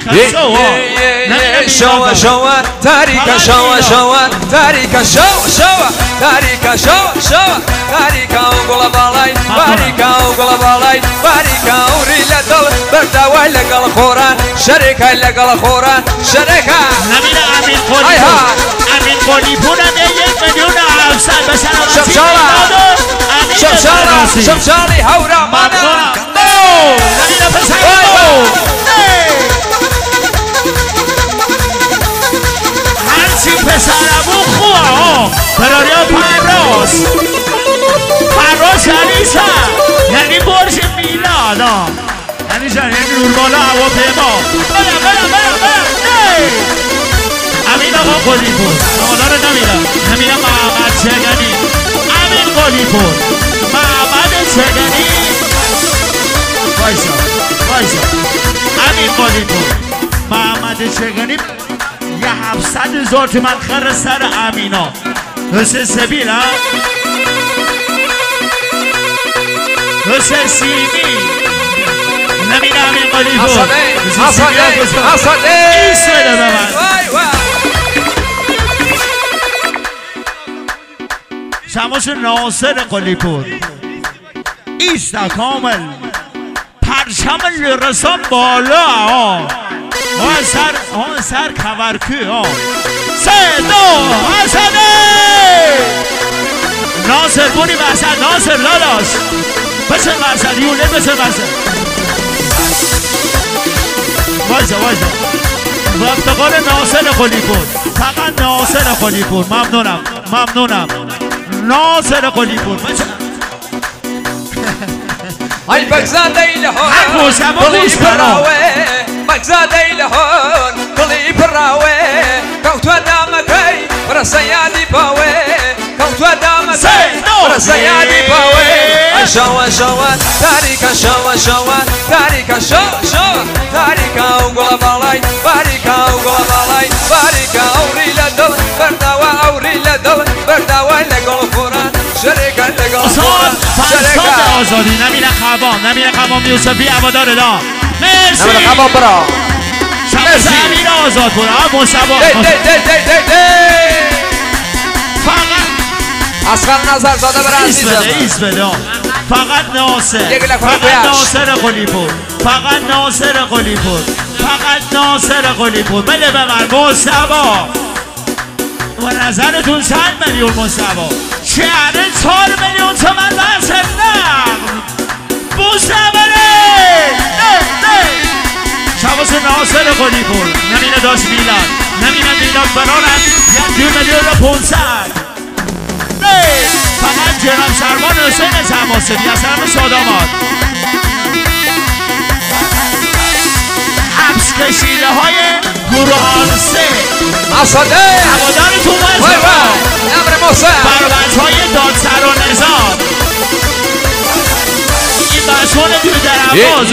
شوا شوا تاریکا شوا شوا تاریکا شوا شوا تاریکا شوا شوا تاریکا و گل بالای باریکا و گل بالای باریکا و ریل دل برداوی لگل خوران شریکا لگل خوران شریکا نمیره امین قلی پورم 1,700,000 بسن شمشالی هورا مانا نمیره پسر هرچی پسرمون خواه فراریا فراز علیسا یعنی برج میلاد یعنی نوربالا هواپیما برم امین آقا قلی‌پور آقا رو نمیرم محمد چگنی امین قلی‌پور محمد چگنی وایسا امین قلی‌پور محمد چگنی 700,000 تومن خر سر امینا حسین سبیل ها حسین سیمی نمین امین قلی‌پور حسده ایست بده به من شماش ناصر قلی‌پور ایست کامل پرچم لرسان بالا آن سر کورکو سه دو حسنه ناصر بونی وسط ناصر لالاش بسن وسط یونه بسن وسط وایسا و افتقار ناصر قلی‌پور فقط ناصر قلی‌پور ممنونم ناصر قلی‌پور ای بگزاده ای لهون قلی براوه بگزاده ای لهون قلی براوه کوتو دامکی برسیادی باوه کوتو دامکی برسیادی باوه شوا تاریکا شوا تاریکا شوا تاریکا و گل بالای باریکا و گل بالای باریکا اوری لدل برداوا اوری لدل برداوا لگل فوران شریکا لگل فوران شریکا آزادی نمیره خوام یوسفی عبادار دا مرسی نمیره خوام برا شمس امیر آزاد برا مصبا فقط اصغر نظر داده برا عزیزم ایست بده فقط ناصر قلی‌پور بله به من مصبا و نظرتون چند میلیون مصبا شهر 4 میلیون تومن بحث نقل مصبره شواس ناصر قلی‌پور نمینه داشت میلاد برانم 1,2,500,000 فقط جناب سرمان حسین تماسبی از همه صادامات حبس کشیده های گروهان 3 اصاده هوادارتون بربط های دادسر و نظام این بشون دو درماز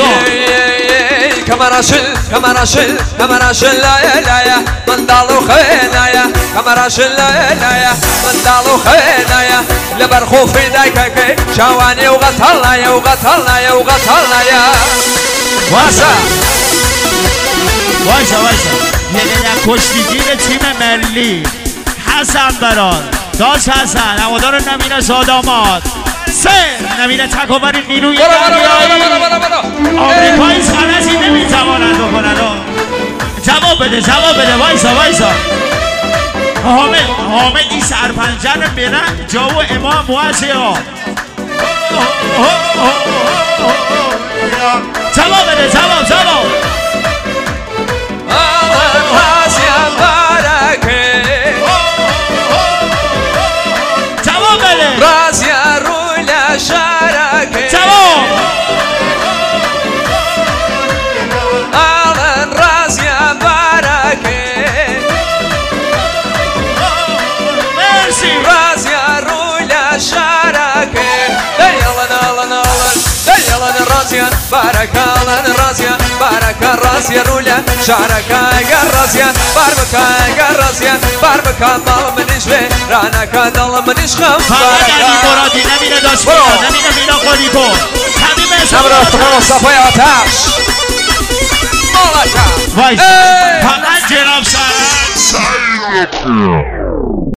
کمراشل لایا من دالو خینایا کمراشل لایا من دالو خینایا لبر خوفی دایکه جوانی و قتلنایا واسا یه در کشتیگیر تیم ملی حسن بران داش حسن هوادار نمینه صادامات 3 نمینه تکاوری نیروی دریایی آمریکایی خلصی نمیتواند بکنند جواب بده وایسا حامد این سرپنجر میره جاو امام موزه ها جواب بده رازیا رولا شارکه آلن رازیا بارکه مرسی رازیا رولا شارکه دیالن رازیا بارکه آلن رازیا بارکه رازیا رولا شارکه رازیا باربکه مال منش به رانکه دل منش خم فقط علی مرادی نمینه داشت نمینه مینا قلی‌پور نمره افتخار مصطفی آتش مالکه وایس ای! فقط جناب سرک